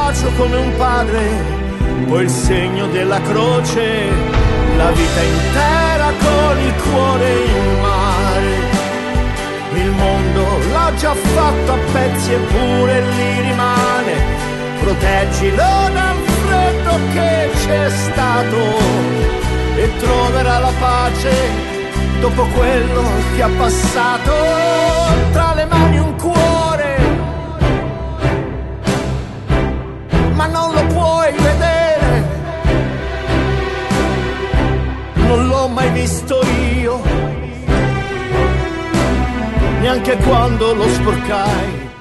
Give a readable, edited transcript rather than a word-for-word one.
bacio come un padre, poi il segno della croce, la vita intera con il cuore in mare. Il mondo l'ha già fatto a pezzi eppure lì rimane, proteggilo dal freddo che c'è stato e troverà la pace dopo quello che ha passato. Tra le mani un cuore, ma non lo puoi vedere, non l'ho mai visto io, neanche quando lo sporcai.